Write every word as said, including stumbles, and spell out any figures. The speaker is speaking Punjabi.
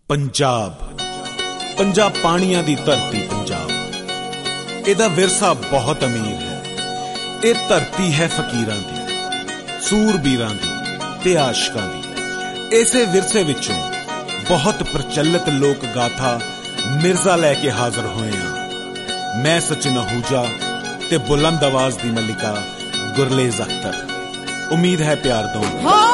ਪੰਜਾਬ ਪੰਜਾਬ ਪਾਣੀਆਂ ਦੀ ਧਰਤੀ ਪੰਜਾਬ, ਇਹਦਾ ਵਿਰਸਾ ਬਹੁਤ ਅਮੀਰ ਹੈ। ਇਹ ਧਰਤੀ ਹੈ ਫਕੀਰਾਂ ਦੀ, ਸੂਰਬੀਰਾਂ ਦੀ ਤੇ ਆਸ਼ਕਾਂ ਦੀ। ਇਸੇ ਵਿਰਸੇ ਵਿੱਚੋਂ ਬਹੁਤ ਪ੍ਰਚਲਿਤ ਲੋਕ ਗਾਥਾ ਮਿਰਜ਼ਾ ਲੈ ਕੇ ਹਾਜ਼ਰ ਹੋਏ ਹਾਂ। ਮੈਂ ਸਚਿਨ ਅਹੂਜਾ ਤੇ ਬੁਲੰਦ ਆਵਾਜ਼ ਦੀ ਮਲਿਕਾ ਗੁਰਲੇਜ਼ ਅਖਤਰ। ਉਮੀਦ ਹੈ ਪਿਆਰ ਦਊਂਗੇ।